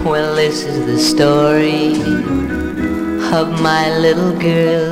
Well, this is the story of my little girl,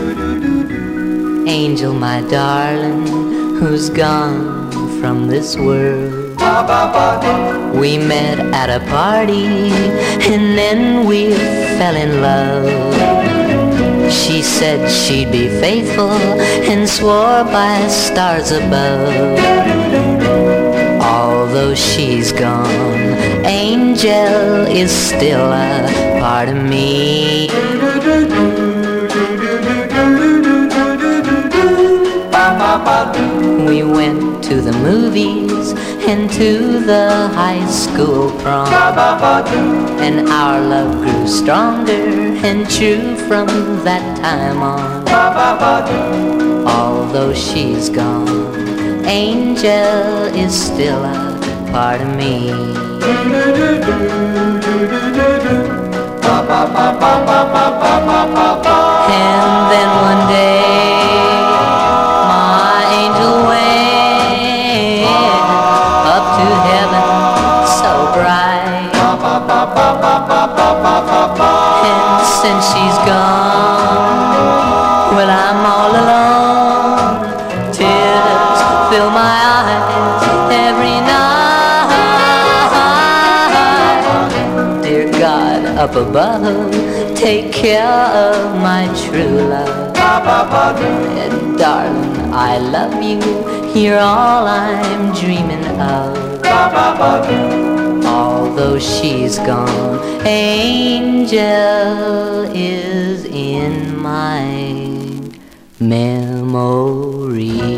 Angel, my darling, who's gone from this world. We met at a party and then we fell in love. She said she'd be faithful and swore by stars above. Although she's gone, Angel is still a part of me. We went to the movies and to the high school prom, and our love grew stronger and true from that time on. Although she's gone, Angel is still a part of me. And then one day my angel went up to heaven so bright, and since she's gone, well, I'm all alone. Tears fill my eyes every night. Dear God up above, take care of my true love. And darling, I love you, you're all I'm dreaming of. Although she's gone, Angel is in my memory.